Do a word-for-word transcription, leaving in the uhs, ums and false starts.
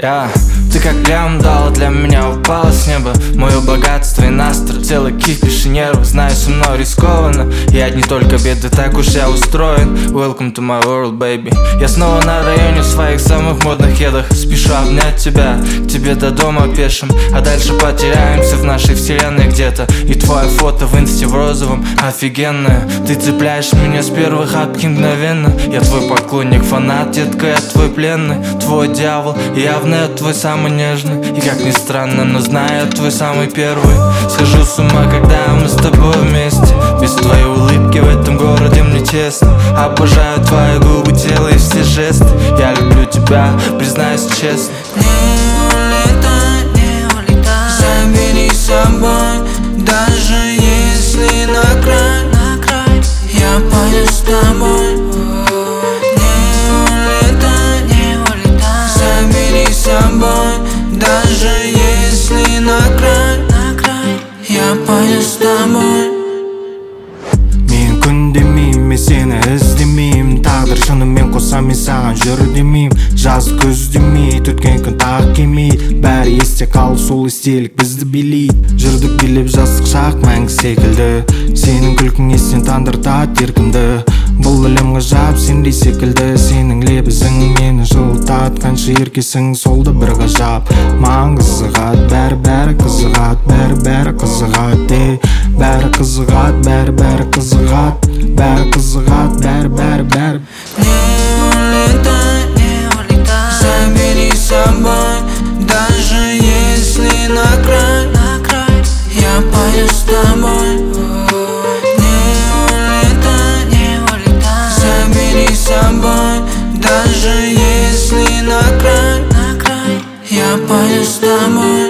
Yeah. Ты как лям дала, для меня упала с неба. Мое богатство и настрой, целый кипиш и нервы. Знаю, со мной рискованно, и одни только беды, так уж я устроен. Welcome to my world, baby. Я снова на районе в своих самых модных едах. Спешу обнять тебя, к тебе до дома пешим, а дальше потеряемся в нашей вселенной где-то. И твое фото в инсте в розовом офигенное. Ты цепляешь меня с первых апки мгновенно. Я твой поклонник, фанат, детка, я твой пленный. Твой дьявол, явно я твой самый нежный. И как ни странно, но знаю, я твой самый первый. Схожу с ума, когда мы с тобой вместе. Без твоей улыбки в этом городе мне честно. Обожаю твои губы, тело и все жесты. Я люблю тебя, признаюсь честно. Не улетай, не улетай, забери с собой, даже если на край, на край, я пойду с тобой. Не улетай, не улетай, забери с собой, даже если на край, на край, я пойду с тобой. Мен күн демеймін, мен сені іздемеймін. Тағдыр шынымен қоса мен саған жүр демеймін. Жаз күз демейді, өткен күн тағы келмейді. Бәрі есте қалып сол естелік бізді билейді. Жүрдік билеп жастық шақ мәңгі секілді. Сенің күлкің естен тандыртады еркімді. Бұл әлем ғажап сендей секілді. Сенің лебізің мені жылытады. Қанша еркесің сол да бір ғажап. Маған қызығады, бәрі бәрі қызығады, бәрі бәрі қызығады. Бәрі қызығады, бәрі бәрі қызығады, бәрі қызығады, бәрі бәрі бәрі. Не улетай, не улетай, забери с собой, даже если на край, на край, я пойду с тобой. Не улетай, не улетай, забери с собой, даже если на край, на край, я пойду с тобой.